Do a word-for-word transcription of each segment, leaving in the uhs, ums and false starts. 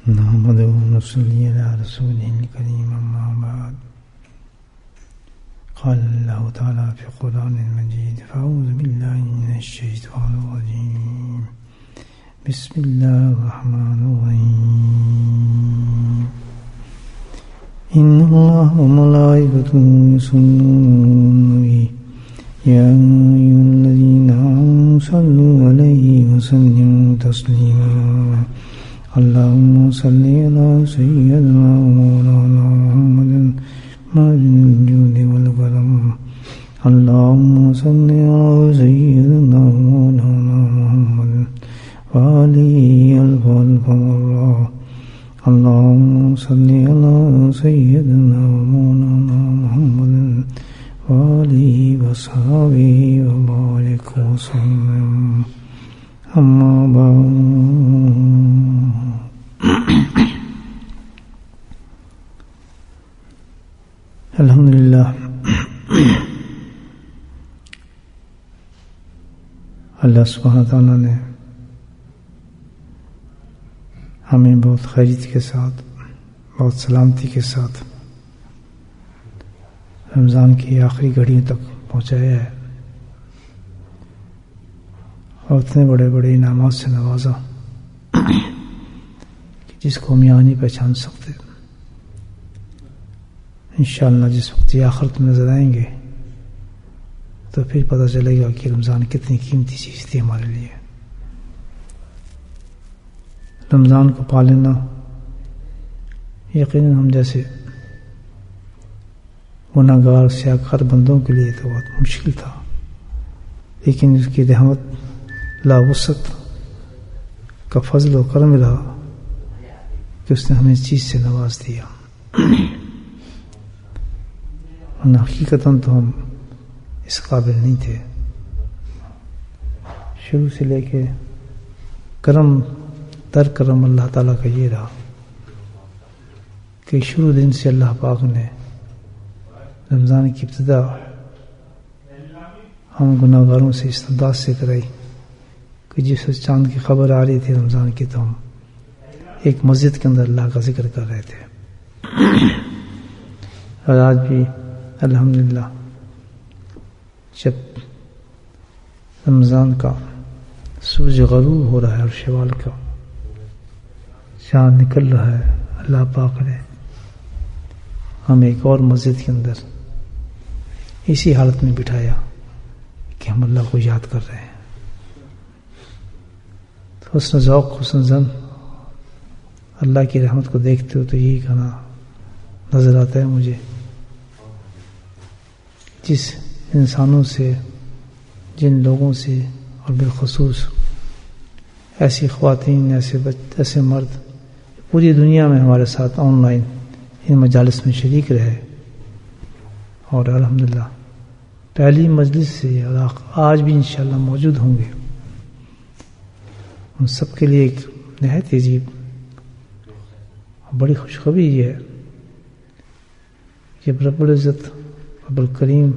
نحمده ونصلي على رسوله الكريم أما بعد قال الله تعالى في القرآن المجيد فأعوذ بالله من الشيطان الرجيم بسم الله الرحمن الرحيم إن الله وملائكته يصلون يا أيها الذين آمنوا صلوا عليه وسلموا تسليما اللهم صل على سيدنا ومولانا محمد معدن الجود والكرم اللهم صل على سيدنا ومولانا محمد وآله ألف ألف مرة اللهم صل على سيدنا ومولانا محمد وآله وصحبه وبارك وسلم أما بعد الحمدللہ اللہ سبحانہ تعالیٰ نے ہمیں بہت خیریت کے ساتھ بہت سلامتی کے ساتھ رمضان کی آخری گھڑیوں تک پہنچایا ہے اور اتنے بڑے بڑے انعامات سے نوازا کہ جس کو ہم یہاں نہیں پہچان سکتے انشاءاللہ جس وقت یہ آخرت میں نظر آئیں گے تو پھر پتہ چلے گا کہ رمضان کتنی قیمتی چیز تھی ہمارے لیے. رمضان کو پا لینا یقیناً ہم جیسے گناہ گار سیاکار بندوں کے لیے تو بہت مشکل تھا، لیکن اس کی رحمت لا وسعت کا فضل و کرم رہا کہ اس نے ہمیں اس چیز سے نواز دیا. ورنہ حقیقتاً تو ہم اس قابل نہیں تھے. شروع سے لے کے کرم در کرم اللہ تعالیٰ کا یہ رہا کہ شروع دن سے اللہ پاک نے رمضان کی ابتدا ہم گناہ گاروں سے اس انداز سے کرائی کہ جس چاند کی خبر آ رہی تھی رمضان کی تو ہم ایک مسجد کے اندر اللہ کا ذکر کر رہے تھے. اور آج بھی الحمدللہ جب رمضان کا سورج غروب ہو رہا ہے اور شوال کا چاند نکل رہا ہے، اللہ پاک نے ہم ایک اور مسجد کے اندر اسی حالت میں بٹھایا کہ ہم اللہ کو یاد کر رہے ہیں. تو حسن ذوق حسن زن اللہ کی رحمت کو دیکھتے ہو تو یہی کہنا نظر آتا ہے مجھے، جس انسانوں سے جن لوگوں سے اور بالخصوص ایسی خواتین ایسے بچ ایسے مرد پوری دنیا میں ہمارے ساتھ آن لائن ان مجالس میں شریک رہے اور الحمدللہ پہلی مجلس سے اور آج بھی انشاءاللہ موجود ہوں گے، ان سب کے لیے ایک نہایت عجیب بڑی خوشخبری یہ ہے کہ رب العزت رب الکریم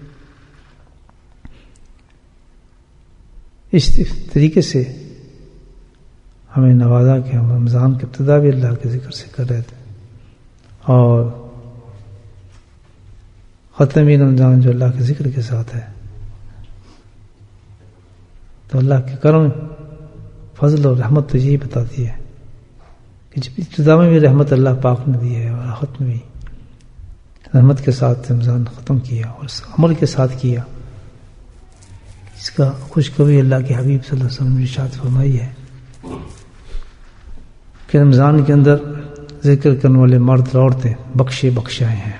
اس طریقے سے ہمیں نوازا کہ ہم رمضان کی ابتدا بھی اللہ کے ذکر سے کر رہے تھے اور ختمی رمضان جو اللہ کے ذکر کے ساتھ ہے. تو اللہ کے کرم فضل اور رحمت تو یہی بتاتی ہے کہ جب ابتدا میں بھی رحمت اللہ پاک نے دی ہے اور آخرت میں بھی رحمت کے ساتھ رمضان ختم کیا اور اس عمل کے ساتھ کیا. اس کا خوشخبری اللہ کے حبیب صلی اللہ علیہ وسلم نے ارشاد فرمائی ہے کہ رمضان کے اندر ذکر کرنے والے مرد اور عورتیں بخشے بخشائے ہیں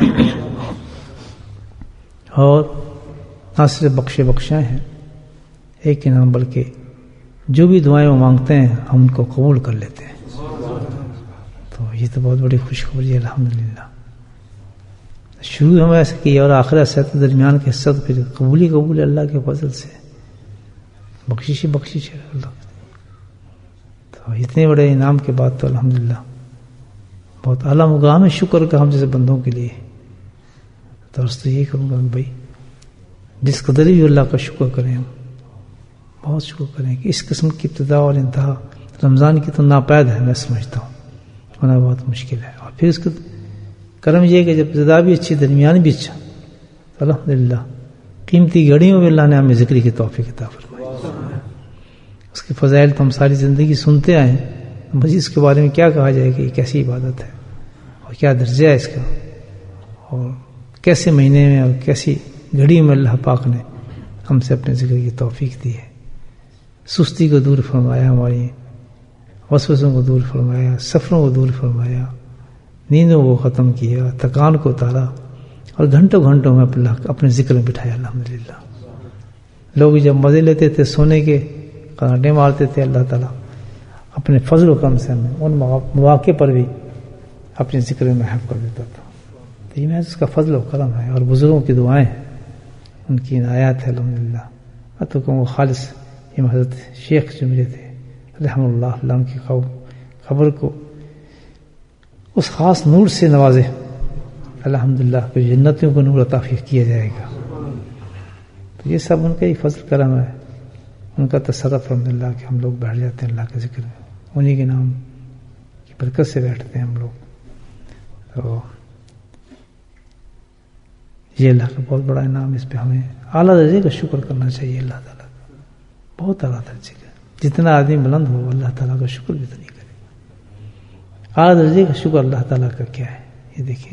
اور نہ صرف بخشے بخشائے ہیں ایک ہی نام بلکہ جو بھی دعائیں وہ مانگتے ہیں ہم ان کو قبول کر لیتے ہیں. تو یہ تو بہت بڑی خوشخبری ہے الحمدللہ. شروع ہم ایسا کیا اور آخر ایسا درمیان کے حصہ پھر قبولی قبول اللہ کے فضل سے بخشش بخشش ہے اللہ. تو اتنے بڑے انعام کے بعد تو الحمدللہ بہت اعلیٰ مقام ہے شکر کا ہم جیسے بندوں کے لیے. تو اس تو یہی کروں گا کہ بھائی جس قدر بھی اللہ کا شکر کریں ہم بہت شکر کریں کہ اس قسم کی ابتدا اور انتہا رمضان کی تو ناپید ہے. میں سمجھتا ہوں ہونا بہت مشکل ہے. اور پھر اس کا کرم یہ کہ جب ابتدا بھی اچھی درمیان بھی اچھا تو الحمدللہ قیمتی گھڑیوں میں اللہ نے ہمیں ذکر کی توفیق عطا فرمائی. اس کے فضائل تو ہم ساری زندگی سنتے آئے ہیں. مزید اس کے بارے میں کیا کہا جائے کہ یہ کیسی عبادت ہے اور کیا درجہ ہے اس کا، اور کیسے مہینے میں اور کیسی گھڑی میں اللہ پاک نے ہم سے اپنے ذکر کی توفیق دی ہے. سستی کو دور فرمایا، ہماری وسوسوں کو دور فرمایا، سفروں کو دور فرمایا، نیندوں کو ختم کیا، تھکان کو اتارا، اور گھنٹوں گھنٹوں میں اللہ اپنے ذکر میں بٹھایا. الحمدللہ لوگ جب مزے لیتے تھے سونے کے کانٹے مارتے تھے، اللہ تعالیٰ اپنے فضل و کرم سے ہمیں ان مواقع پر بھی اپنے ذکر میں محب کر دیتا تھا. تو یہ محض اس کا فضل و کرم ہے، اور بزرگوں کی دعائیں ہیں، ان کی عنایات ہے. الحمدللہ میں تو کہوں گا خالص یہ حضرت شیخ جو میرے تھے رحم اللہ، اللہ ان کی خبر کو اس خاص نور سے نوازے. الحمدللہ کہ جنتوں کو نور عطا کیا جائے گا. تو یہ سب ان کا ہی فضل کرم ہے، ان کا تصرف الحمدللہ کہ ہم لوگ بیٹھ جاتے ہیں اللہ کے ذکر میں، انہی کے نام کی برکت سے بیٹھتے ہیں ہم لوگ. تو یہ اللہ کا بہت بڑا انعام. اس پہ ہمیں اعلیٰ درجے کا شکر کرنا چاہیے اللہ تعالیٰ کا، بہت اعلیٰ درجے کا. جتنا آدمی بلند ہو اللہ تعالیٰ کا شکر بھی تو نہیں کرے. اعلیٰ درجے کا شکر اللہ تعالیٰ کا کیا ہے یہ دیکھیں.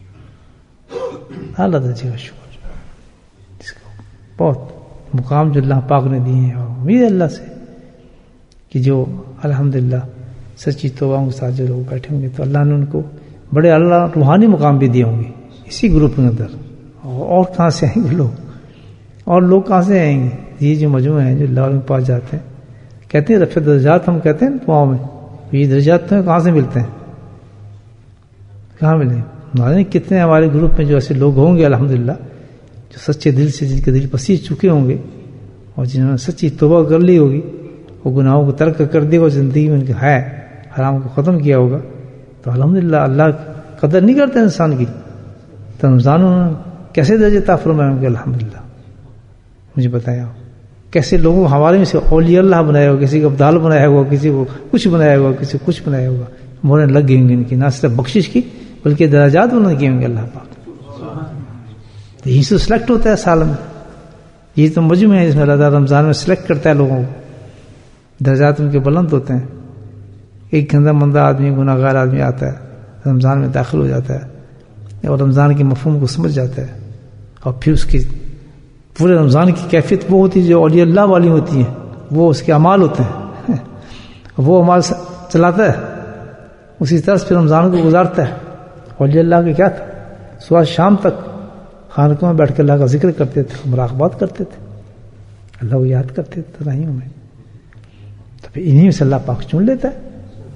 اعلیٰ درجے کا شکر جس کو بہت مقام جو اللہ پاک نے دیے ہیں، اور امید ہے اللہ سے کہ جو الحمدللہ سچی توبہ کے ساتھ جو لوگ بیٹھے ہوں گے تو اللہ نے ان کو بڑے اللہ روحانی مقام بھی دیے ہوں گے اسی گروپ کے اندر. اور کہاں سے آئیں گے لوگ، اور لوگ کہاں سے آئیں گے؟ یہ جو مجموعے ہیں جو اللہ کے پاس جاتے ہیں، کہتے ہیں رفع درجات، ہم کہتے ہیں دعاؤں میں، یہ درجات تو کہاں سے ملتے ہیں؟ کہاں ملیں؟ معلوم کتنے ہمارے گروپ میں جو ایسے لوگ ہوں گے الحمدللہ جو سچے دل سے، جن کے دل پسیج چکے ہوں گے اور جنہوں نے سچی توبہ کر لی ہوگی، وہ گناہوں کو ترک کر دیا اور زندگی میں ان کے ہے حرام کو ختم کیا ہوگا، تو الحمدللہ اللہ قدر نہیں کرتا انسان کی. تو رمضان انہوں نے کیسے درجے عطا فرمائے ہوں گے الحمدللہ. مجھے بتایا کیسے لوگوں کو ہمارے میں سے اولیاء اللہ بنایا ہوگا، کسی کو ابدال بنایا ہوگا، کسی کو کچھ بنایا ہوگا، کسی کو کچھ بنایا ہوگا. موریں لگ گئی ہوں گی ان کی، نہ صرف بخشش کی بلکہ درجات انہوں نے کیے ہوں گے اللہ پاک. تو یہی سے سلیکٹ ہوتا ہے سال میں. یہ تو مجموعہ ہے جس میں اللہ تعالیٰ رمضان میں سلیکٹ کرتا ہے لوگوں کو، درجات ان کے بلند ہوتے ہیں. ایک گندا مندہ آدمی، گناہ گار آدمی آتا ہے رمضان میں داخل ہو جاتا ہے اور رمضان کے مفہوم کو سمجھ جاتا ہے، اور پھر اس کی پورے رمضان کی کیفیت وہ ہوتی ہے جو اولیاء اللہ والی ہوتی ہیں، وہ اس کے اعمال ہوتے ہیں، وہ اعمال چلاتا ہے، اسی طرح پھر رمضان کو گزارتا ہے. اولیاء اللہ کے کیا تھا؟ صبح شام تک خانقوں میں بیٹھ کے اللہ کا ذکر کرتے تھے، مراقبات کرتے تھے، اللہ کو یاد کرتے تھے تراہیوں میں. تو پھر انہی میں سے اللہ پاک چن لیتا ہے.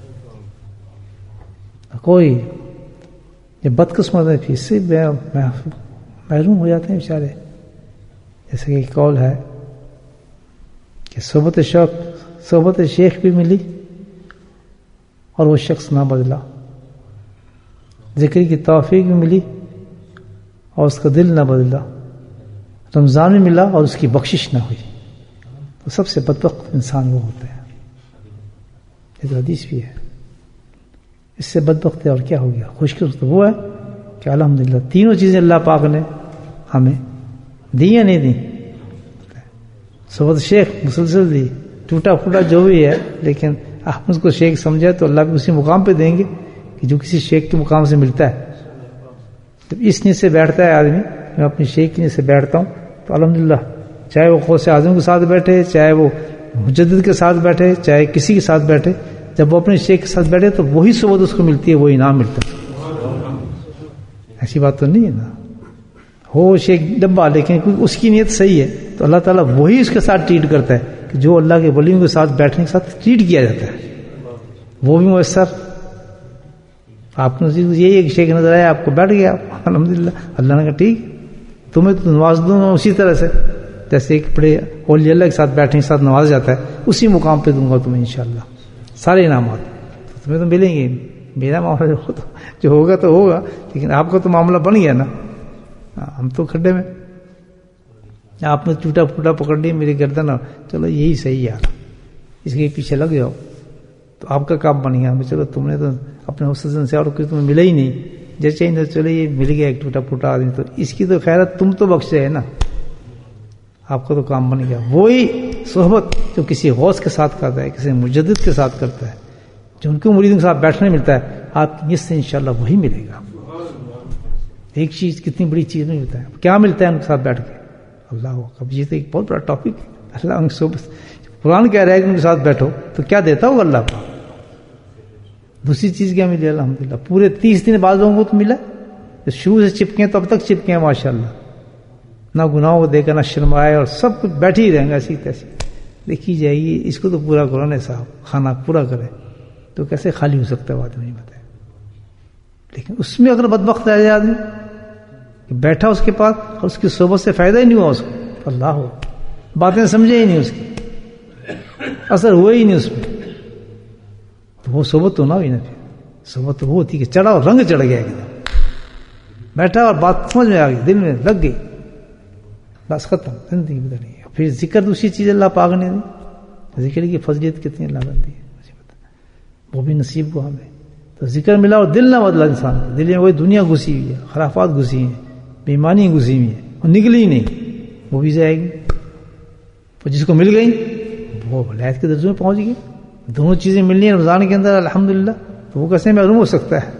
کوئی یہ بدقسمت ہے پھر سے محروم ہو جاتے ہیں بیچارے. جیسے کہ قول ہے کہ صحبت شوق صحبت شیخ بھی ملی اور وہ شخص نہ بدلا، ذکر کی توفیق بھی ملی اور اس کا دل نہ بدلا، رمضان میں ملا اور اس کی بخشش نہ ہوئی، تو سب سے بدبخت انسان وہ ہوتا ہے. یہ تو حدیث بھی ہے. اس سے بدبخت ہے اور کیا ہو گیا؟ خوش قسمت تو وہ ہے کہ الحمدللہ تینوں چیزیں اللہ پاک نے ہمیں دی یا نہیں دی. صحبت شیخ مسلسل دی، ٹوٹا پھوٹا جو بھی ہے، لیکن آپ اس کو شیخ سمجھے تو اللہ بھی اسی مقام پہ دیں گے کہ جو کسی شیخ کے مقام سے ملتا ہے. جب اس نیت سے بیٹھتا ہے آدمی، میں اپنی شیخ کی نیت سے بیٹھتا ہوں تو الحمدللہ چاہے وہ غوث اعظم کے ساتھ بیٹھے، چاہے وہ مجدد کے ساتھ بیٹھے، چاہے کسی کے ساتھ بیٹھے، جب وہ اپنے شیخ کے ساتھ بیٹھے تو وہی صحبت اس کو ملتی ہے، وہ انعام ملتا ہے. ایسی بات تو نہیں ہے نا، ہو شیخ ڈبا لیکن اس کی نیت صحیح ہے تو اللہ تعالیٰ وہی اس کے ساتھ ٹریٹ کرتا ہے کہ جو اللہ کے ولیوں کے ساتھ بیٹھنے کے ساتھ ٹریٹ کیا جاتا ہے وہ بھی میسر. آپ کو یہی ایک شیخ نظر آیا، آپ کو بیٹھ گیا الحمدللہ، اللہ نے کہا ٹھیک تمہیں تو نواز دوں گا اسی طرح سے جیسے ایک بڑے اولیاء اللہ کے ساتھ بیٹھنے کے ساتھ نواز جاتا ہے، اسی مقام پہ دوں گا تمہیں انشاءاللہ سارے انعامات تمہیں تو ملیں گے. میرا معاملہ جو جو ہوگا تو ہوگا، لیکن آپ کا تو معاملہ بن گیا نا. ہم تو کھڈے میں، آپ نے ٹوٹا پھوٹا پکڑ لیا میری گردن، چلو یہی صحیح یار اس کے پیچھے لگ جاؤ تو آپ کا کام بن گیا. چلو تم نے تو اپنے حسن سے اور کچھ تمہیں ملا ہی نہیں, جیسے ہی چلے یہ مل گیا ایک ٹوٹا پھوٹا آدمی, تو اس کی تو خیرت تم تو بخشے ہے نا, آپ کا تو کام بن گیا. وہی صحبت جو کسی غوث کے ساتھ کرتا ہے, کسی مجدد کے ساتھ کرتا ہے, جو ان کے مریدوں کے ساتھ بیٹھنے ملتا ہے, آپ کی نیت سے انشاءاللہ وہی ملے گا. ایک چیز کتنی بڑی چیز نہیں ہوتا ہے, کیا ملتا ہے ان کے ساتھ بیٹھ کے, اللہ کو. اب یہ تو ایک بہت بڑا ٹاپک ہے. اللہ ان صحبت, قرآن کہہ رہا ہے کہ ان کے ساتھ بیٹھو, تو کیا دیتا ہوگا اللہ کو. دوسری چیز کیا ملی الحمدللہ, پورے تیس دن بعض لوگوں کو تو ملا, شروع سے چپکے تو اب تک چپکے ہیں ماشاء اللہ, نہ گناہوں کو دیکھا نہ شرمائے, اور سب کچھ بیٹھے ہی رہیں گے ایسی تیسی. دیکھی جائے گی اس کو تو پورا کرو نا صاحب, کھانا پورا کرے تو کیسے خالی ہو سکتا ہے بات نہیں بتائے. لیکن اس میں اگر بدبخت رہ جائے آدمی کہ بیٹھا اس کے پاس اور اس کی صحبت سے فائدہ ہی نہیں ہوا اس کو, اللہ ہو, باتیں سمجھے ہی نہیں, اس کی اثر ہوا ہی نہیں اس میں, تو وہ صحبت تو نہ ہوئی نا. پھر صحبت تو وہ ہوتی کہ چڑھا اور رنگ چڑھ گیا ایک دم, بیٹھا اور بات سمجھ میں آ گئی, دل میں لگ گئی, بس ختم, زندگی بدل گئی. پھر ذکر دوسری چیز اللہ پاک نے دی, ذکر کی فضیلت کتنی اللہ نے دی, وہ بھی نصیب کو ہمیں. تو ذکر ملا اور دل نہ بدلا انسان کا, دل میں وہی دنیا گھسی ہوئی ہے, خرافات گھسی ہیں, بیمانی گھسی ہوئی ہے, وہ نکلی نہیں, وہ بھی جائے گی. تو جس کو مل گئی وہ ولایت کے درجے میں پہنچ گئی. دونوں چیزیں ملنی ہیں رمضان کے اندر الحمدللہ, تو وہ کیسے معلوم ہو سکتا ہے.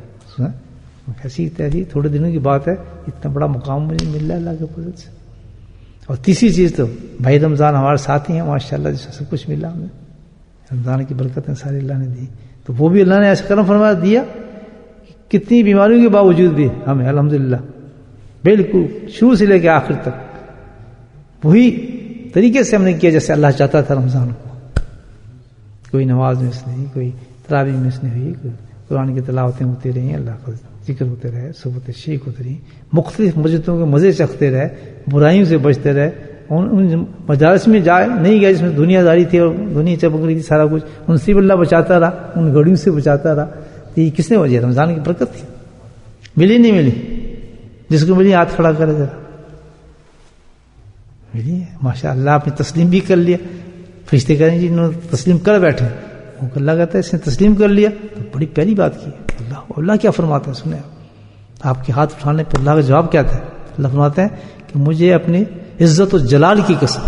ایسی تیسی تھوڑے دنوں کی بات ہے, اتنا بڑا مقام مجھے مل رہا ہے اللہ کے فضل سے. اور تیسری چیز تو بھائی رمضان ہمارے ساتھی ہیں ماشاء اللہ, جس سے سب کچھ ملا ہمیں, رمضان کی برکتیں ساری اللہ نے دی. تو وہ بھی اللہ نے ایسا کرم فرمایا دیا, کتنی بیماریوں کے باوجود بھی ہمیں الحمدللہ بالکل شروع سے لے کے آخر تک وہی طریقے سے ہم نے کیا جیسے اللہ چاہتا تھا رمضان کو. کوئی نماز مس نہیں, کوئی تراویح مس نہیں ہوئی, کوئی قرآن کی تلاوتیں ہوتی رہی, اللہ کا ذکر ہوتے رہے, صحبت شیخ ہوتی رہی, مختلف مسجدوں کے مزے چکھتے رہے, برائیوں سے بچتے رہے. ان مجالس میں جائے نہیں گئے جس میں دنیا داری تھی اور دنیا چپک رہی تھی سارا کچھ, ان سے بھی اللہ بچاتا رہا, ان گھڑیوں سے بچاتا رہا. تو یہ کس نے وجہ, رمضان کی برکت تھی. ملی نہیں ملی, جس کو ملی ہاتھ کھڑا کرے ذرا, ملی ہے ماشاء اللہ. آپ نے تسلیم بھی کر لیا, فرشتے کہیں جی انہوں نے تسلیم کر بیٹھے, وہ اللہ کہتا ہے اس نے تسلیم کر لیا, تو بڑی پیاری بات کی. اللہ اللہ کیا فرماتا ہے سنیں آپ کے ہاتھ اٹھانے پر اللہ کا جواب کیا تھا. اللہ فرماتے ہیں کہ مجھے اپنی عزت و جلال کی قسم,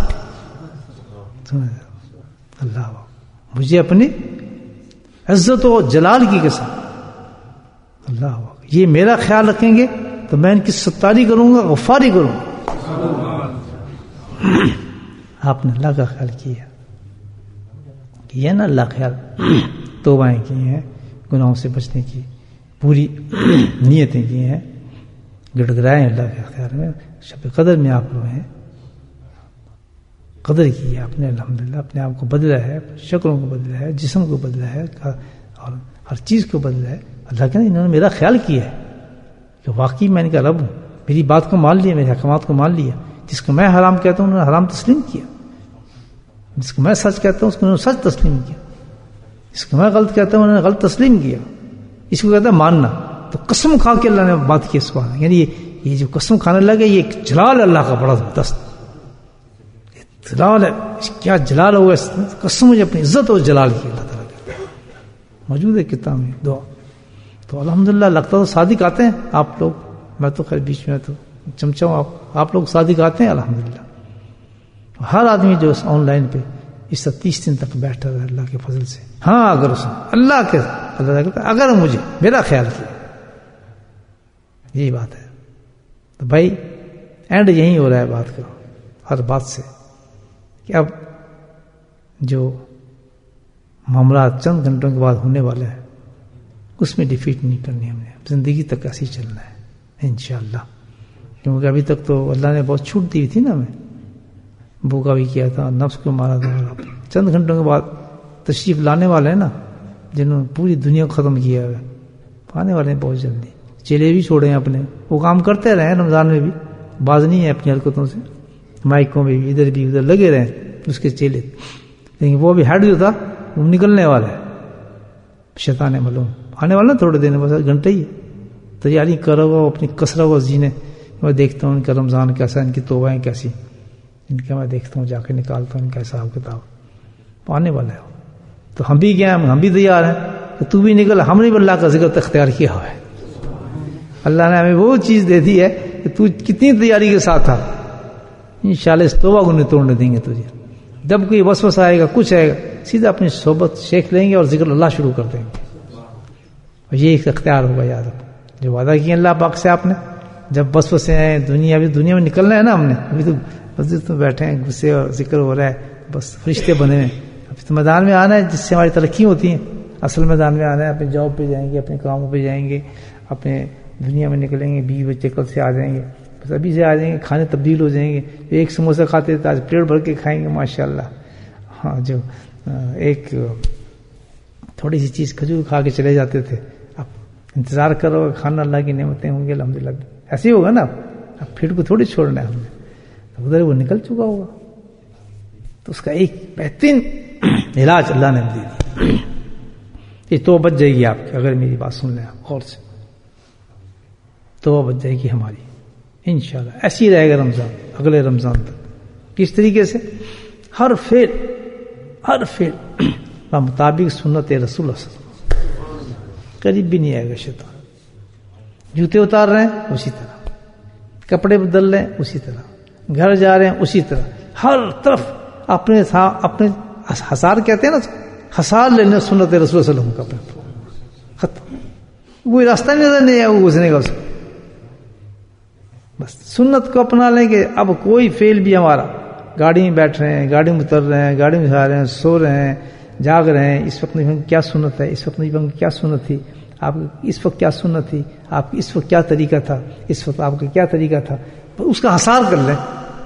اللہ مجھے اپنی عزت و جلال کی قسم, اللہ یہ میرا خیال رکھیں گے تو میں ان کی ستاری کروں گا, غفاری کروں گا. آپ نے اللہ کا خیال کیا, کیا نا اللہ خیال, توبائیں کی ہیں, گناہوں سے بچنے کی پوری نیتیں کی ہیں, گڑ گڑائے اللہ کے خیال میں. شب قدر میں آپ لوگ ہیں, قدر کی ہے آپ نے الحمدللہ, اپنے آپ کو بدلا ہے, شکلوں کو بدلا ہے, جسم کو بدلا ہے, اور ہر چیز کو بدلا ہے. اللہ کہتے ہیں انہوں نے میرا خیال کیا ہے کہ واقعی میں ان کا رب ہوں, میری بات کو مان لیا, میرے احکامات کو مان لیا. جس کو میں حرام کہتا ہوں انہوں نے حرام تسلیم کیا, جس کو میں سچ کہتا ہوں اس کو انہوں نے سچ تسلیم کیا, جس کو میں غلط کہتا ہوں انہوں نے غلط تسلیم کیا. اس کو کہتا ہے ماننا. تو قسم کھا کے اللہ نے بات کی اس بات, یعنی یہ جو قسم کھانے لگے یہ ایک جلال اللہ کا بڑا زبردست جلال ہے. کیا جلال ہوا اس قسم, مجھے اپنی عزت اور جلال کی اللہ تعالیٰ کی موجود ہے کتاب میں دعا. تو الحمدللہ لگتا تو صادق آتے ہیں آپ لوگ, میں تو خیر بیچ میں تو چمچا ہوں, آپ آپ لوگ صادق آتے ہیں الحمدللہ. ہر آدمی جو آن لائن پہ اس تیس دن تک بیٹھا رہا اللہ کے فضل سے. ہاں اگر اس اللہ کے اللہ کہتا اگر مجھے میرا خیال کیا, یہی بات ہے. تو بھائی اینڈ یہی ہو رہا ہے بات کا ہر بات سے, کہ اب جو معاملات چند گھنٹوں کے بعد ہونے والے ہیں اس میں ڈیفیٹ نہیں کرنی ہم نے, زندگی تک ایسے ہی چلنا ہے انشاءاللہ. کیونکہ ابھی تک تو اللہ نے بہت چھوٹ دی تھی نا, ہمیں بھوکا بھی کیا تھا, نفس کو مارا تھا. چند گھنٹوں کے بعد تشریف لانے والے ہیں نا جنہوں نے پوری دنیا کو ختم کیا ہے, آنے والے ہیں بہت جلدی. چیلے بھی چھوڑے ہیں اپنے, وہ کام کرتے رہے رمضان میں بھی, باز نہیں ہے اپنی حرکتوں سے, مائکوں میں بھی ادھر بھی ادھر لگے رہے اس کے چیلے. لیکن وہ بھی ہیڈ جو تھا وہ نکلنے والا ہے, شیطان معلوم آنے والا تھوڑے دن, بس گھنٹے ہی تیاری کرو گا اپنی کسرہ و زینے. میں دیکھتا ہوں ان کا رمضان کیسا, ان کی توبائیں کیسی, ان کا میں دیکھتا ہوں جا کے نکالتا ہوں ان کا حساب کتاب. آنے والا ہے تو ہم بھی کیا ہیں, ہم بھی تیار ہیں کہ تو بھی نکل, ہم نے بھی اللہ کا ذکر اختیار کیا ہوا ہے. اللہ نے ہمیں وہ چیز دے دی ہے کہ تو کتنی تیاری کے ساتھ تھا. انشاءاللہ اس توبہ کو نہیں توڑنے دیں گے تجھے. جب کوئی وسوسہ آئے گا, کچھ آئے گا, سیدھا اپنی صحبت شیخ لیں گے اور ذکر اللہ شروع کر دیں گے. اور یہ ایک اختیار ہوگا. یاد رکھو جو وعدہ کیا اللہ پاک سے آپ نے, جب وسوسے آئے, دنیا ابھی دنیا میں نکلنا ہے نا ہم نے, ابھی تو مسجد میں بیٹھے ہیں, غصے اور ذکر ہو رہا ہے, بس فرشتے بنے ہیں. ابھی تو میدان میں آنا ہے جس سے ہماری ترقی ہوتی ہے. اصل میدان میں آنا ہے, اپنے جاب پہ جائیں گے, اپنے کاموں پہ جائیں گے, اپنے دنیا میں نکلیں گے, بیوی بچے کل سے آ جائیں گے, بس ابھی سے آ جائیں گے, کھانے تبدیل ہو جائیں گے. ایک سموسہ کھاتے تھے آج پلیٹ بھر کے کھائیں گے ماشاءاللہ. ہاں جو ایک تھوڑی سی چیز کھجور کھا کے چلے جاتے تھے, اب انتظار کرو کھانا اللہ کی نعمتیں ہوں گی الحمدللہ. ایسے ہی ہوگا نا, اب پھر کو تھوڑی چھوڑنا ہے ہم نے, تو ادھر وہ نکل چکا ہوگا. تو اس کا ایک بہترین علاج اللہ نے دے دیا. یہ تو بچ جائے گی آپ کی, اگر میری بات سن لیں آپ غور سے, تو بچ جائے گی ہماری انشاءاللہ. ایسی رہے گا رمضان, اگلے رمضان تک. کس طریقے سے؟ ہر فعل ہر فعل مطابق سنت رسول اللہ صلی اللہ علیہ وسلم, قریب بھی نہیں آئے گا شیطان. جوتے اتار رہے ہیں اسی طرح, کپڑے بدل رہے ہیں اسی طرح, گھر جا رہے ہیں اسی طرح, ہر طرف اپنے اپنے حسار کہتے ہیں نا, حسار لینے سنت رسول صلی اللہ علیہ وسلم کا ختم. کوئی راستہ نظر نہیں ہے وہ گھسنے کا اس کو. بس سنت کو اپنا لیں کہ اب کوئی فیل بھی ہمارا, گاڑی میں بیٹھ رہے ہیں, گاڑی میں اتر رہے ہیں, گاڑی میں جا رہے ہیں, سو رہے ہیں, جاگ رہے ہیں, اس وقت نہیں کیا سنت ہے, اس وقت نہیں کیا سنت تھی, آپ اس وقت کیا سنت تھی, آپ اس وقت کیا طریقہ تھا, اس وقت آپ کا کیا طریقہ تھا, اس کا حسار کر لیں.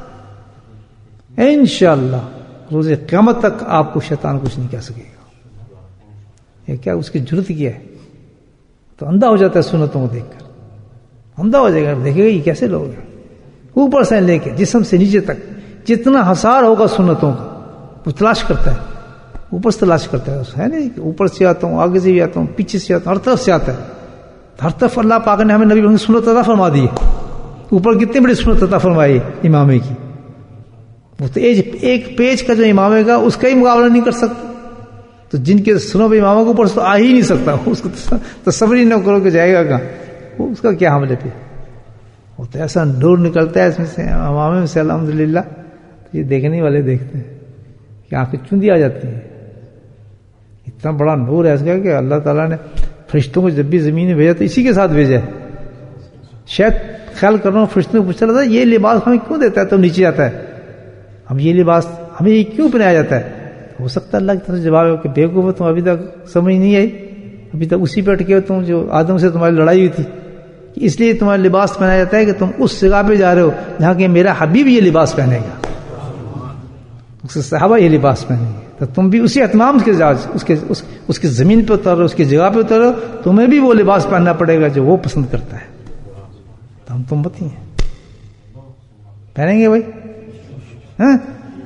انشاءاللہ روز قیامت تک آپ کو شیطان کچھ نہیں کہہ سکے گا. یہ کیا اس کی جرت کیا ہے, تو اندھا ہو جاتا ہے سنتوں کو دیکھ کر, اندھا ہو جائے گا, دیکھے گا یہ کیسے لوگ ہیں. اوپر سے لے کے جسم سے نیچے تک جتنا حسار ہوگا سنتوں کا وہ تلاش کرتا ہے, اوپر سے تلاش کرتا ہے. ہے نہیں کہ اوپر سے آتا ہوں, آگے سے بھی آتا ہوں, پیچھے سے آتا ہوں, ہر طرف سے آتا ہے. ہر طرف اللہ پاک نے ہمیں نبی کی سنت عطا فرما دی ہے. اوپر کتنی بڑی سنت عطا فرمائی امامے کی, وہ تو ایک پیج کا جو امامے کا اس کا ہی مقابلہ نہیں کر سکتا. تو جن کے سنو پہ امامہ کے اوپر تو آ ہی نہیں سکتا, اس کو تصور ہی نہ کرو کہ جائے گا کہاں, وہ اس کا کیا حملے پہ. وہ تو ایسا نور نکلتا ہے اس میں سے, امامے میں سے الحمدللہ. یہ دیکھنے والے دیکھتے ہیں کہ آنکھیں چوندی آ جاتی ہیں. اتنا بڑا نور ہے اس کا کہ اللہ تعالیٰ نے فرشتوں کو جب بھی زمین میں بھیجا تو اسی کے ساتھ بھیجا ہے. شاید خیال کر رہا ہوں فرشتوں کو پوچھا رہا تھا یہ لباس ہمیں کیوں دیتا ہے تو نیچے آتا ہے, ہم یہ لباس ہمیں یہ کیوں پہنایا جاتا ہے. ہو سکتا ہے اللہ کی طرف سے جواب ہے کہ بیوقوف تم ابھی تک سمجھ نہیں آئی, ابھی تک اسی پہ اٹکے ہو تم جو آدم سے تمہاری لڑائی ہوئی تھی, اس لیے تمہارا لباس پہنایا جاتا ہے کہ تم اس جگہ پہ جا رہے ہو جہاں کہ میرا حبیب یہ لباس پہنے گا, اس کے صحابہ یہ لباس پہنیں گے, تو تم بھی اسی اہتمام کے جاج اس کے اس, اس کی زمین پہ اتر رہو, اس کی جگہ پہ اتر رہو, تمہیں بھی وہ لباس پہننا پڑے گا جو وہ پسند کرتا ہے. تو ہم تم بتی ہیں پہنیں گے بھائی. ہاں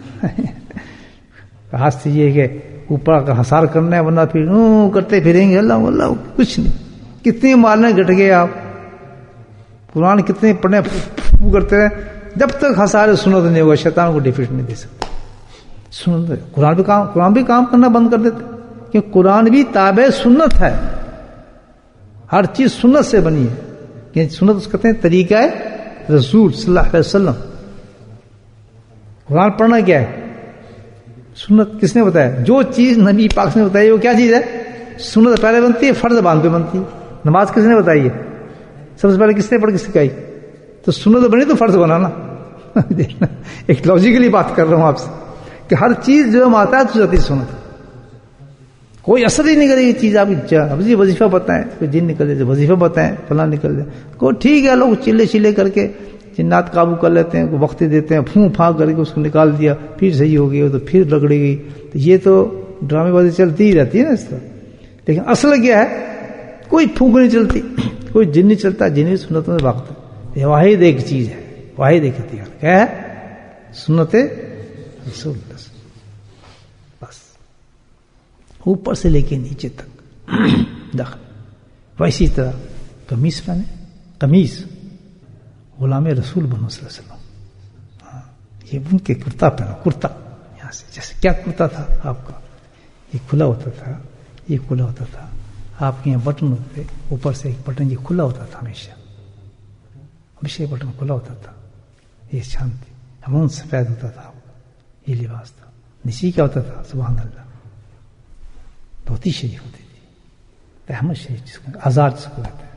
خاص سے یہ کہ اوپر کا حسار کرنا ہے, ورنہ پھر نو کرتے پھریں گے اللہ اللہ کچھ نہیں. کتنے مارنے گھٹ گئے آپ, قرآن کتنے پڑھنے کرتے رہے, جب تک حسار سنت نہیں ہوگا شیطان کو ڈیفیٹ نہیں دے سکتے. سنت قرآن بھی کام قرآن بھی کام کرنا بند کر دیتے, کیونکہ قرآن بھی تابع سنت ہے, ہر چیز سنت سے بنی ہے. کہ سنت اس کہتے ہیں طریقہ ہے رسول صلی اللہ علیہ وسلم. قرآن پڑھنا کیا ہے, سنت کس نے بتایا, جو چیز نبی پاک نے بتائی وہ کیا چیز ہے, سنت پہلے بنتی ہے, فرض بعد پہ بنتی ہے. نماز کس نے بتائی ہے, سب سے پہلے کس نے پڑھ کے سکھائی, تو سنت بنی تو فرض بنا نا. ایک لاجیکلی بات کر رہا ہوں آپ سے کہ ہر چیز جو ہم آتا ہے تو جاتی سنت, کوئی اثر ہی نہیں کرے گی چیز. آپ جی وظیفہ بتائیں, کوئی جن نکل جائے, وظیفہ بتائیں فلاں نکل جائے, کوئی ٹھیک ہے لوگ چلے چلے کر کے جنات قابو کر لیتے ہیں, کوئی وقت دیتے ہیں, پھون پھاں کر کے اس کو نکال دیا, پھر صحیح ہو گئی تو پھر رگڑی گئی. تو یہ تو ڈرامے بازی چلتی ہی رہتی ہے نا اس طرح. لیکن اصل کیا ہے, کوئی پھونک نہیں چلتی, کوئی جن نہیں چلتا, جن سنتوں سے وقت. یہ واحد ایک چیز ہے, واحد ایک ہتھیار کیا ہے, سنت رسول اللہ. بس اوپر سے لے کے نیچے تک داخل. ویسی طرح قمیص پہنے, قمیص غلام رسول بنو صلی اللہ علیہ وسلم. ہاں یہ ان کے کرتا پہنو, کرتا یہاں سے جیسے کیا کرتا تھا آپ کا, یہ کھلا ہوتا تھا، یہ کھلا ہوتا تھا. آپ کے یہاں بٹن ہوتے، اوپر سے ایک بٹن یہ کھلا ہوتا تھا، ہمیشہ ہمیشہ یہ بٹن کھلا ہوتا تھا. یہ شانتی امون سفید ہوتا تھا، یہ لباس تھا. نیچے کیا ہوتا تھا؟ سبحان اللہ، دھوتی شریف ہوتی تھی، احمد شریف جس کا آزاد جس کو کہتے ہیں،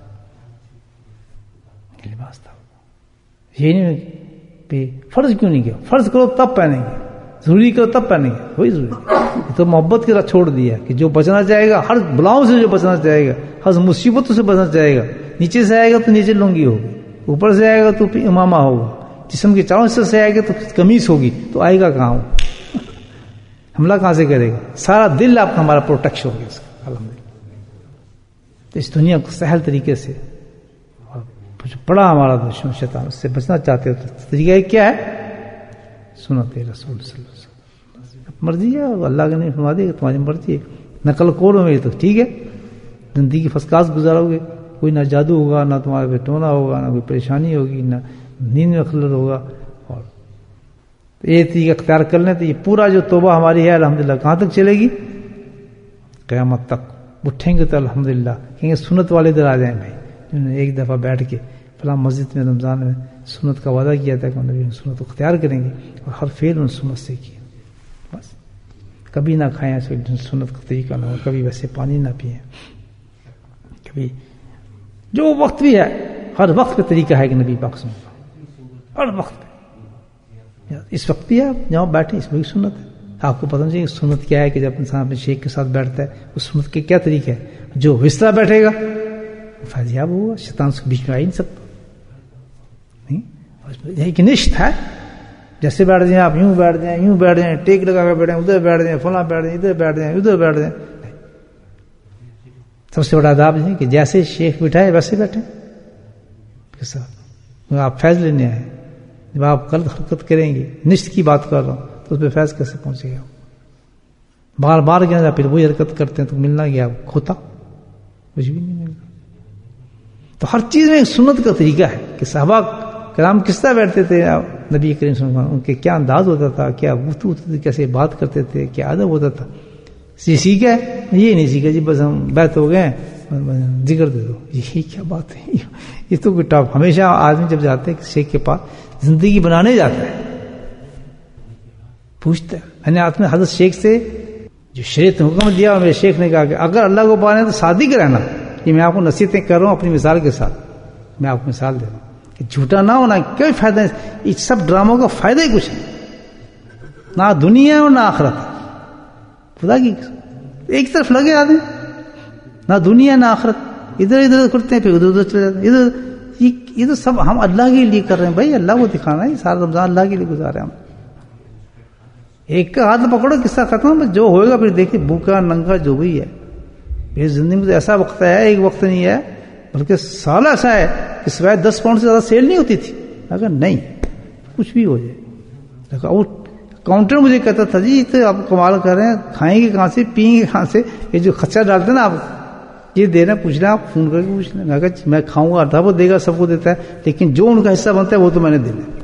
یہ لباس تھا. یہ نہیں کہ فرض کیوں نہیں کیا؟ فرض کرو تب پہنیں گے، ضروری کرو تب پہنیں گے، کوئی ضروری نہیں. تو محبت کی طرح چھوڑ دیا کہ جو بچنا چاہے گا، ہر بلاؤں سے جو بچنا چاہے گا، ہر مصیبتوں سے بچنا چاہے گا. نیچے سے آئے گا تو نیچے لنگی ہوگی، اوپر سے آئے گا تو امامہ ہوگا، جسم کے چاروں حصے سے آئے گا تو قمیص ہوگی، تو آئے گا کہاں؟ حملہ کہاں سے کرے گا؟ سارا دل آپ کا ہمارا پروٹیکشن ہو گیا اس کا الحمدللہ. تو اس دنیا کو سہل طریقے سے بڑا ہمارا دشمن شیطان، اس سے بچنا چاہتے ہو تو طریقہ کیا ہے؟ سنت رسول صلی اللہ علیہ وسلم. مرضی ہے اللہ کا نہیں فرما دے گا، تمہاری مرضی ہے. نقل قول میں تو ٹھیک ہے، زندگی فرسٹ کلاس گزارو گے، کوئی نہ جادو ہوگا، نہ تمہارے پہ ٹونا ہوگا، نہ کوئی پریشانی ہوگی، نہ نیند میں خلل ہوگا. اور یہ طریقہ اختیار کر لیں تو یہ پورا جو توبہ ہماری ہے الحمدللہ کہاں تک چلے گی؟ قیامت تک. اٹھیں گے تو الحمدللہ کہیں گے سنت والے ادھر آ جائیں بھائی، جنہوں نے ایک دفعہ بیٹھ کے فلاں مسجد میں رمضان میں سنت کا وعدہ کیا تھا کہ نبی سنت کو اختیار کریں گے، اور ہر فعل ان سنت سے کیے. بس کبھی نہ کھائیں سنت کا طریقہ نہ ہو، کبھی ویسے پانی نہ پئیں، کبھی جو وقت بھی ہے، ہر وقت پہ طریقہ ہے کہ نبی پاک صلی اللہ علیہ وسلم ہر وقت پہ. اس وقت بھی آپ جہاں بیٹھیں اس میں بھی سنت ہے. آپ کو پتہ نہیں چاہیے سنت کیا ہے کہ جب انسان اپنے شیخ کے ساتھ بیٹھتا ہے اس سنت کے کیا طریقہ ہے. جو اس طرح بیٹھے گا فیضیاب ہوگا، شیطان اس کے بیچ میں آ ہی نہیں سکتا. ایک نشت ہے، جیسے بیٹھ جائیں آپ یوں بیٹھ جائیں، یوں بیٹھ جائیں، ٹیک لگا کے بیٹھیں، ادھر بیٹھ جائیں، فلاں بیٹھ جائیں، ادھر بیٹھ جائیں، ادھر بیٹھ جائیں. سب سے بڑا آداب ہے کہ جیسے شیخ بٹھائے ویسے بیٹھیں. آپ فیض لینے آئے، جب آپ غلط حرکت کریں گے، نشت کی بات کر رہا ہوں، تو اس پہ فیض کیسے پہنچے گا؟ بار بار کیا پھر وہی حرکت کرتے ہیں تو ملنا گیا کھوتا، کچھ بھی نہیں ملتا. تو ہر چیز میں ایک سنت کا طریقہ ہے کہ صحابہ کرام کس طرح بیٹھتے تھے، نبی کریم صلی اللہ علیہ وسلم ان کے کیا انداز ہوتا تھا، کیا گفتگو ہوتی تھی، کیسے بات کرتے تھے، کیا ادب ہوتا تھا. یہ سیکھا ہے؟ یہ نہیں سیکھا جی بس ہم بیت ہو گئے ذکر دے دو، یہ کیا بات ہے؟ یہ تو کوئی ٹاپ. ہمیشہ آدمی جب جاتے ہے شیخ کے پاس زندگی بنانے جاتا ہے، پوچھتا ہے. میں نے آپ نے حضرت شیخ سے جو شریعت نے حکم دیا، اور میرے شیخ نے کہا کہ اگر اللہ کو پانا ہے تو صادق رہنا. یہ میں آپ کو نصیحتیں کر رہا ہوں اپنی مثال کے ساتھ، میں آپ کو مثال دے رہا ہوں کہ جھوٹا نہ ہونا کوئی فائدہ نہیں. اس سب ڈراموں کا فائدہ ہی کچھ نہیں، نہ دنیا اور نہ آخرت. خدا کی ایک طرف لگے آدمی، نہ دنیا نہ آخرت، ادھر ادھر کرتے ہیں پھر ادھر ادھر چلے جاتے ہیں. ادھر یہ تو سب ہم اللہ کے لیے کر رہے ہیں بھائی، اللہ کو دکھانا ہے. سارا رمضان اللہ کے لیے گزارے ہم. ایک کا ہاتھ پکڑو قصہ ختم، جو ہوئے گا پھر دیکھیں بھوکا ننگا جو بھی ہے. یہ زندگی میں تو ایسا وقت ہے، ایک وقت نہیں ہے بلکہ سال ایسا ہے کہ سوائے دس پاؤنڈ سے زیادہ سیل نہیں ہوتی تھی. اگر نہیں کچھ بھی ہو جائے، وہ کاؤنٹر مجھے کہتا تھا جی تو آپ کمال کر رہے ہیں، کھائیں گے کہاں سے، پئیں گے کہاں سے، یہ جو خرچہ ڈالتے ہیں نا آپ یہ دے رہے ہیں، پوچھ رہے ہیں آپ فون کر کے پوچھ رہے ہیں. میں کہا میں کھاؤں گا، وہ دے گا، سب کو دیتا ہے، لیکن جو ان کا حصہ بنتا ہے وہ تو میں نے دینا ہے.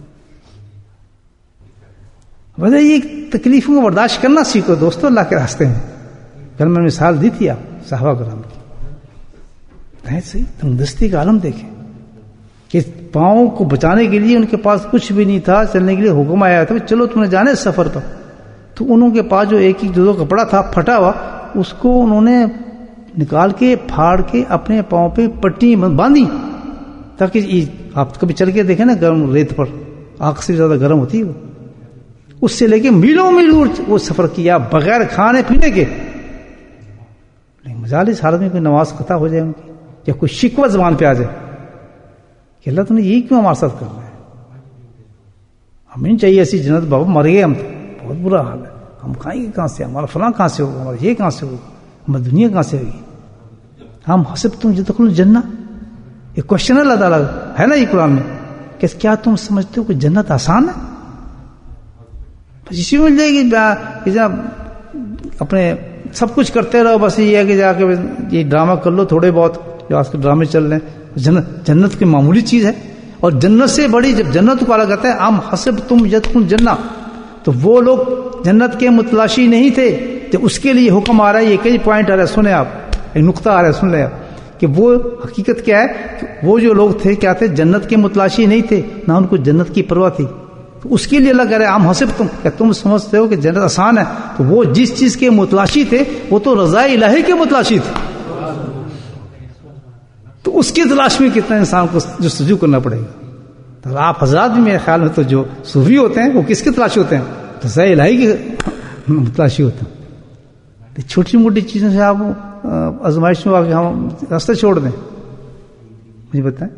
وجہ یہ تکلیفوں کو برداشت کرنا سیکھو دوستو اللہ کے راستے میں. کل میں نے مثال دی تھی آپ صحابہ کرام کی، صحیح تندرستی کا عالم دیکھیں کہ پاؤں کو بچانے کے لیے ان کے پاس کچھ بھی نہیں تھا، چلنے کے لیے حکم آیا تھا چلو تم نے جانے سفر پر. تو انہوں کے پاس جو ایک ایک جو کپڑا تھا پھٹا ہوا، اس کو انہوں نے نکال کے پھاڑ کے اپنے پاؤں پہ پٹی باندھی، تاکہ آپ کبھی چل کے دیکھیں نا گرم ریت پر آگ سے زیادہ گرم ہوتی ہے وہ، اس سے لے کے میلوں میلوں وہ سفر کیا بغیر کھانے پینے کے. مجال اس حالت میں کوئی نماز قطع ہو جائے ان کی، یا کوئی شکوہ زبان پہ آ جائے کہ اللہ تم نے یہ کیوں ہمارے ساتھ کرنا ہے، ہمیں نہیں چاہیے ایسی جنت، بابا مر گئے ہم تو بہت برا حال ہے، ہم کھائیں گے کہاں سے، ہمارا فلاں کہاں سے ہوگا، ہمارا یہ کہاں سے ہوگا، ہماری دنیا کہاں سے ہوگی. ہم حسب تم جدخل الجنہ، یہ کوشچن اللہ تعالیٰ ہے نا یہ قرآن میں کہ کیا تم سمجھتے ہو کہ جنت آسان ہے؟ اسی میں مل جائے گی کہ جب اپنے سب کچھ کرتے رہو، بس یہ ہے کہ جا کے یہ ڈرامہ کر لو تھوڑے بہت جو آج کل ڈرامے چل رہے ہیں. جنت جنت کی معمولی چیز ہے، اور جنت سے بڑی جب جنت کو اعلیٰ کرتا ہے ام حسب تم یدخلون جنہ، تو وہ لوگ جنت کے متلاشی نہیں تھے. جب اس کے لیے حکم آ رہا ہے, یہ کئی پوائنٹ آ رہا ہے, سنیں آپ, ایک نقطہ آ رہا ہے, سن لیں آپ کہ وہ حقیقت کیا ہے کہ وہ جو لوگ تھے کیا تھے, جنت کے متلاشی نہیں تھے, نہ ان کو جنت کی پرواہ تھی. تو اس کے لیے اللہ کہہ رہے عام حسب تم, کہ تم سمجھتے ہو کہ جنت آسان ہے, تو وہ جس چیز کے متلاشی تھے وہ تو رضا الہی کے متلاشی تھے. تو اس کی تلاش میں کتنا انسان کو جستجو کرنا پڑے گا. تو آپ حضرات بھی میرے خیال میں تو جو صوفی ہوتے ہیں وہ کس کی تلاشی ہوتے ہیں, رضا الہی کی تلاشی ہوتے ہیں. تو چھوٹی موٹی چیزوں سے آپ آزمائش میں آ کے ہم راستے چھوڑ دیں, مجھے بتائیں,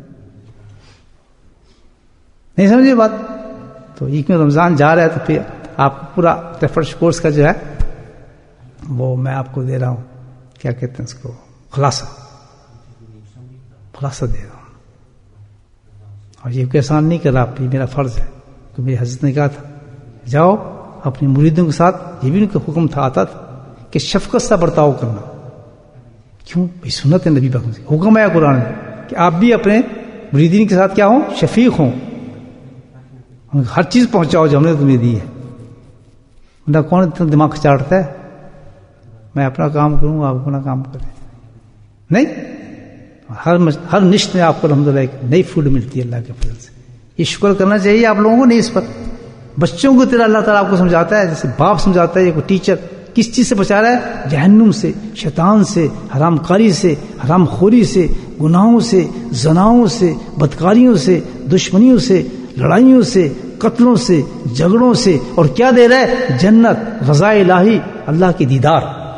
نہیں سمجھے بات. تو ایک میں رمضان جا رہا ہے تو پھر آپ کو پورا ریفریش کورس کا جو ہے وہ میں آپ کو دے رہا ہوں, کیا کہتے ہیں اس کو, خلاصہ خلاصہ دے رہا ہوں. اور یہ کوئی احسان نہیں کر رہا, یہ میرا فرض ہے, کہ میری حضرت نے کہا تھا جاؤ اپنی مریدوں کے ساتھ, یہ بھی ان کا حکم تھا, آتا تھا کہ شفقت سے برتاؤ کرنا. کیوں بھائی, سنت ہے نبی پاک سے, حکم ہے قرآن میں کہ آپ بھی اپنے مریدین کے ساتھ کیا ہوں, شفیق ہوں, ہر چیز پہنچاؤ جو ہم نے تمہیں دی ہے. بندہ کون اتنا دماغ چاٹتا ہے, میں اپنا کام کروں آپ اپنا کام کریں, نہیں. ہر ہر نشت میں آپ کو الحمدللہ ایک نئی فوڈ ملتی ہے اللہ کے فضل سے. یہ شکر کرنا چاہیے آپ لوگوں کو. نہیں اس پر بچوں کو تیرا اللہ تعالیٰ آپ کو سمجھاتا ہے, جیسے باپ سمجھاتا ہے, یہ کوئی ٹیچر کس چیز سے بچا رہا ہے, جہنم سے, شیطان سے, حرام کاری سے, حرام خوری سے, گناہوں سے, زناؤں سے, بدکاریوں سے, دشمنیوں سے, لڑائیوں سے, قتلوں سے, جھگڑوں سے, اور کیا دے رہا ہے, جنت, رضا الہی, اللہ کی دیدار.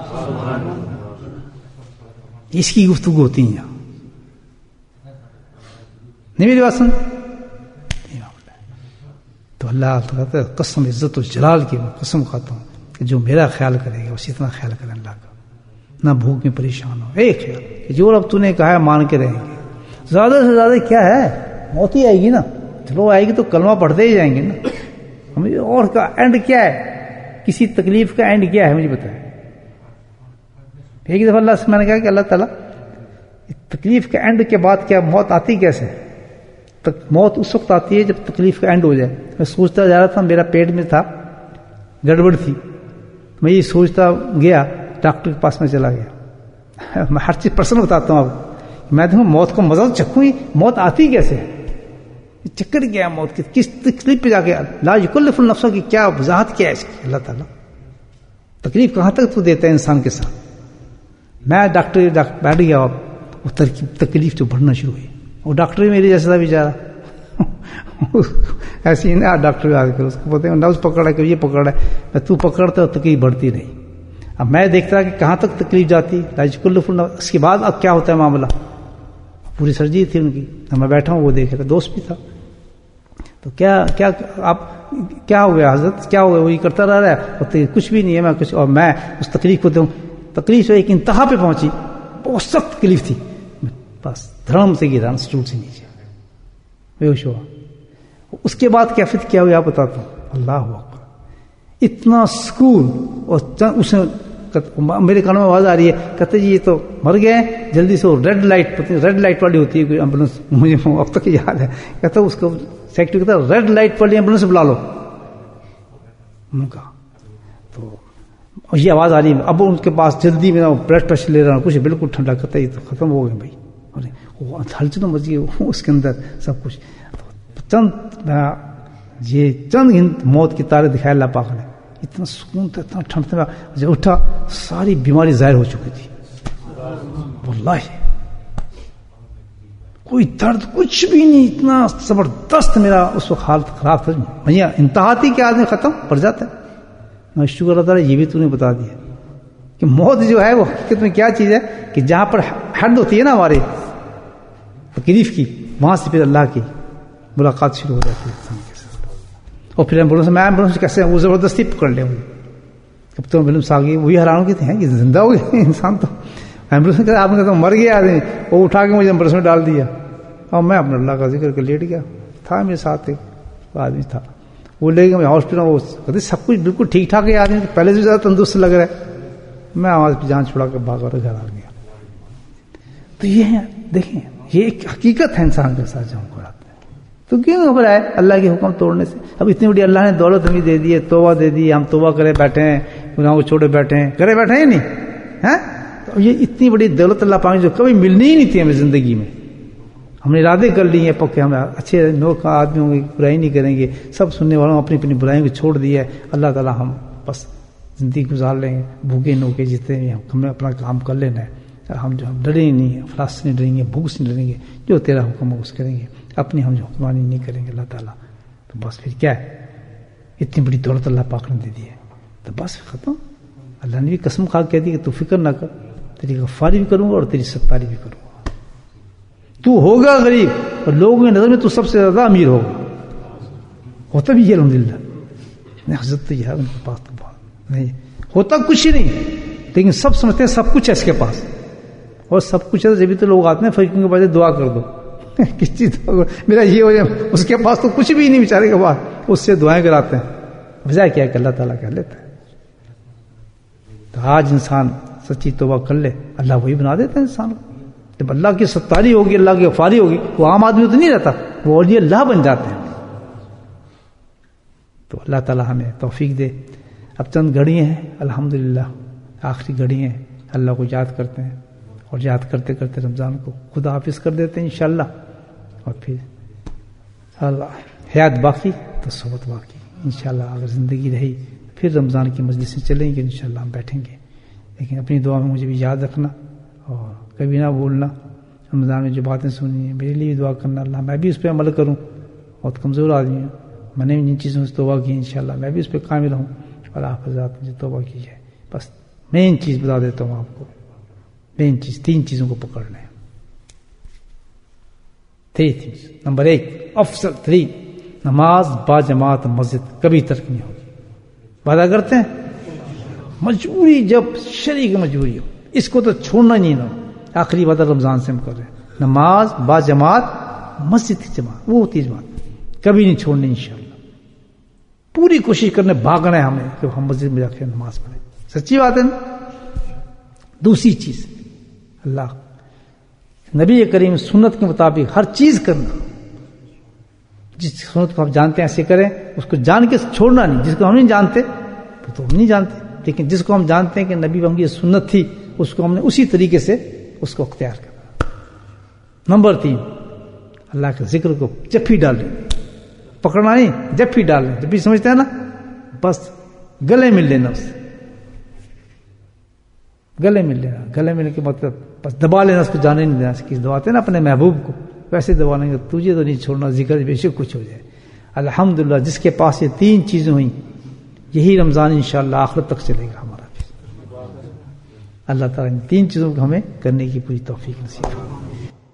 اس کی گفتگو ہوتی ہے. نہیں میری بات سن. تو اللہ تعالیٰ قسم عزت و جلال کی میں قسم کھاتا ہوں کہ جو میرا خیال کرے گا اسی اتنا خیال کرے اللہ کا, نہ بھوک میں پریشان ہو. ایک خیال کہ جو رب تو نے کہا ہے مان کے رہیں گے. زیادہ سے زیادہ کیا ہے, موت ہی آئے گی نا, چلو آئے گی تو کلمہ پڑھتے ہی جائیں گے نا. ہمیں اور کا اینڈ کیا ہے, کسی تکلیف کا اینڈ کیا ہے مجھے بتائیں. ایک دفعہ اللہ سے میں نے کہا کہ اللہ تعالیٰ تکلیف کے اینڈ کے بعد کیا موت آتی کیسے. موت اس وقت آتی ہے جب تکلیف کا اینڈ ہو جائے. میں سوچتا جا رہا تھا, میرا پیٹ میں تھا, گڑبڑ تھی, میں یہ سوچتا گیا, ڈاکٹر کے پاس میں چلا گیا. میں ہر چیز پرسن بتاتا ہوں آپ, میں دیکھوں موت کو مزہ چکھوں, موت آتی کیسے, چکر کیا ہے موت کی, کس تکلیف پہ جا کے, لا یکلف النفس کی کیا وضاحت کیا ہے اس کی. اللہ تعالیٰ تکلیف کہاں تک تو دیتا ہے انسان کے ساتھ. میں ڈاکٹر بیٹھ گیا, وہ تکلیف تو بڑھنا شروع ہوئی. وہ ڈاکٹر ہی میری جیسا بیچارہ ایسی نا, ڈاکٹر آ کر اس کو بولتے ہیں نبض پکڑا کہ یہ پکڑا ہے, تو پکڑتا ہے تکلیف بڑھتی نہیں. اب میں دیکھتا کہ کہاں تک تکلیف جاتی. اس کے بعد اب کیا ہوتا ہے معاملہ, پوری سرجری تھی ان کی, میں بیٹھا ہوں, وہ دیکھ رہا, دوست بھی تھا. تو کیا کیا آپ کیا ہو گیا حضرت, کیا ہو گیا, وہی کرتا رہ رہا ہے, کچھ بھی نہیں ہے, میں کچھ, اور میں اس تکلیف کو دوں. تکلیف ایک انتہا پہ پہنچی, بہت سخت تکلیف تھی, بس دھڑم سے گرا اسٹول سے نیچے, بے ہوش ہوا. اس کے بعد کیفیت کیا ہوئی آپ بتاتا ہوں. اللہ اکبر, اتنا سکون. اور اس نے میرے کانوں میں آواز آ رہی ہے, کہتے جی یہ تو مر گئے, جلدی سے. ریڈ لائٹ, ریڈ لائٹ والی ہوتی ہے کوئی ایمبولینس, مجھے اب تک یاد ہے, کہتا اس کو سیکٹری کہتا ریڈ لائٹ والی ایمبولینس بلا لو. ان کا تو یہ آواز آ رہی ہے, اب ان کے پاس جلدی میں بلڈ پریشر لے رہا ہوں, کچھ بالکل ٹھنڈا, کرتا یہ تو ختم ہو گئے بھائی. ہلچل تو مچ گئی اس کے اندر سب کچھ. چند یہ چند موت کی تارے دکھائے اللہ پاک نے, اتنا سکون تھا, اتنا ٹھنڈ تھا. جب اٹھا ساری بیماری ظاہر ہو چکی تھی. واللہ کوئی درد کچھ بھی نہیں, اتنا زبردست میرا اس وقت حالت خراب تھا. بھیا انتہا تھی کہ آدمی ختم پڑ جاتا ہے. میں شکر اللہ تعالیٰ یہ بھی تو نے بتا دیا کہ موت جو ہے وہ حقیقت میں کیا چیز ہے, کہ جہاں پر حد ہوتی ہے نا ہمارے تکلیف کی, وہاں سے پھر اللہ کی ملاقات شروع ہو جاتی ہے انسان کے ساتھ. اور پھر ایمبولینس میں ایمبولینس کیسے وہ زبردستی پکڑ لیں, کب تو ایمبولینس آ گئی, وہی حیران ہوتے ہیں کہ زندہ ہو گئے انسان. تو ایمبولینس آپ نے کہا مر گیا آدمی, وہ اٹھا کے مجھے ایمبولینس میں ڈال دیا, اور میں اپنے اللہ کا ذکر کر لیٹ گیا. تھا میرے ساتھ ایک آدمی تھا, وہ لے گیا ہاسپٹل, وہ کہتے سب کچھ بالکل ٹھیک ٹھاک ہے, آدمی پہلے سے زیادہ تندرست لگ رہا ہے. میں آواز پہ جان چھڑا کے بھاگ کر گھر آ گیا. تو یہ ہے, دیکھیں یہ ایک حقیقت ہے انسان کے ساتھ جو ہم کو آتے ہیں. تو کیوں گھبرائے اللہ کے حکم توڑنے سے؟ اب اتنی بڑی اللہ نے دولت ہمیں دے دی ہے، توبہ دے دی، ہم توبہ کرے بیٹھے ہیں، گناہوں کو چھوڑے بیٹھے ہیں، کرے بیٹھے ہیں نہیں ہیں؟ تو یہ اتنی بڑی دولت اللہ پاک جو کبھی ملنی ہی نہیں تھی ہمیں زندگی میں، ہم نے ارادے کر لیے ہیں پکے، ہم اچھے نوک آدمی ہوں گے، برائی نہیں کریں گے، سب سننے والوں اپنی اپنی برائیوں کو چھوڑ دیا ہے اللہ تعالیٰ، ہم بس زندگی گزار لیں گے بھوکے نوکے جتنے بھی، ہمیں اپنا کام کر لینا ہے، ہم جو ہم ڈریں نہیں، افلاس سے نہیں ڈریں گے، بھوک سے نہیں ڈریں گے، جو تیرا حکم ہے اس کریں گے، اپنی ہم جو حکمرانی نہیں کریں گے اللہ تعالیٰ، تو بس پھر کیا ہے؟ اتنی بڑی دولت اللہ پاک نے دے دی ہے، تو بس ختم۔ اللہ نے بھی قسم کھا کہہ دی کہ تو فکر نہ کر، تیری غفاری بھی کروں گا اور تیری ستاری بھی کروں گا، تو ہوگا غریب اور لوگوں کی نظر میں تو سب سے زیادہ امیر ہوگا، ہوتا بھی یہ الحمدللہ، نہیں حضرت تو یہ ہے ان کے پاس تو بہت نہیں ہوتا کچھ ہی نہیں، لیکن سب سمجھتے ہیں سب کچھ ہے اس کے پاس، اور سب کچھ ہے جبھی تو لوگ آتے ہیں فقیروں کے پاس دعا کر دو کس چیز میرا یہ ہو جائے، اس کے پاس تو کچھ بھی نہیں بیچارے کے پاس، اس سے دعائیں کراتے ہیں، وجہ کیا ہے کہ اللہ تعالیٰ کر لیتا ہے۔ تو آج انسان سچی توبہ کر لے، اللہ وہی بنا دیتا ہے انسان کو، جب اللہ کی ستاری ہوگی، اللہ کی غفاری ہوگی، وہ عام آدمی تو نہیں رہتا، وہ اولیاء اللہ بن جاتے ہیں۔ تو اللہ تعالیٰ ہمیں توفیق دے۔ اب چند گھڑیاں ہیں الحمدللہ، آخری گھڑیاں ہیں، اللہ کو یاد کرتے ہیں، اور یاد کرتے کرتے رمضان کو خدا حافظ کر دیتے ہیں انشاءاللہ، اور پھر اللہ حیات باقی تو صحبت باقی انشاءاللہ، اگر زندگی رہی پھر رمضان کی مجلسیں چلیں گے انشاءاللہ، ہم بیٹھیں گے، لیکن اپنی دعا میں مجھے بھی یاد رکھنا اور کبھی نہ بھولنا، رمضان میں جو باتیں سنی ہیں میرے لیے بھی دعا کرنا، اللہ میں بھی اس پہ عمل کروں، بہت کمزور آدمی ہوں، میں نے بھی جن چیزوں سے توبہ کی انشاءاللہ میں بھی اس پہ کامل ہوں، اور آپ حضرات مجھے توبہ کی ہے۔ بس مین چیز بتا دیتا ہوں آپ کو، مین چیز تین چیزوں کو پکڑ لیں، تھری تھنگس۔ نمبر ایک افضل تھری، نماز با جماعت مسجد کبھی ترک نہیں ہوگی، وعدہ کرتے ہیں، مجبوری جب شرعی کی مجبوری ہو اس کو تو چھوڑنا نہیں نہ، آخری وعدہ رمضان سے ہم کر رہے ہیں، نماز با جماعت مسجد کی جماعت، وہ ہوتی ہے جماعت، کبھی نہیں چھوڑنی انشاءاللہ، پوری کوشش کرنے بھاگنا ہے ہمیں کہ ہم مسجد میں جا کے نماز پڑھیں، سچی بات ہے نا۔ دوسری چیز اللہ نبی کریم سنت کے مطابق ہر چیز کرنا، جس سنت کو ہم جانتے ہیں ایسے کریں، اس کو جان کے چھوڑنا نہیں، جس کو ہم نہیں جانتے وہ تو ہم نہیں جانتے، لیکن جس کو ہم جانتے ہیں کہ نبی ہم کی سنت تھی اس کو ہم نے اسی طریقے سے اس کو اختیار کرنا۔ نمبر تین اللہ کے ذکر کو جپھی ڈالیں، پکڑنا نہیں، جپھی ڈالیں، جب بھی سمجھتے ہیں نا بس گلے مل لینا، اس سے گلے مل لینا، گلے ملنے کے مطلب بس دبا لینا، اس کو جانے نہیں دینا، کسی دباتے ہیں نا اپنے محبوب کو ویسے دبا لیں گے، تجھے تو نہیں چھوڑنا، ذکر بے شک کچھ ہو جائے۔ الحمدللہ جس کے پاس یہ تین چیزیں ہوئیں، یہی رمضان انشاءاللہ آخرت تک چلے گا ہمارا بھی۔ اللہ تعالیٰ ان تین چیزوں کو ہمیں کرنے کی پوری توفیق نصیب فرمائے۔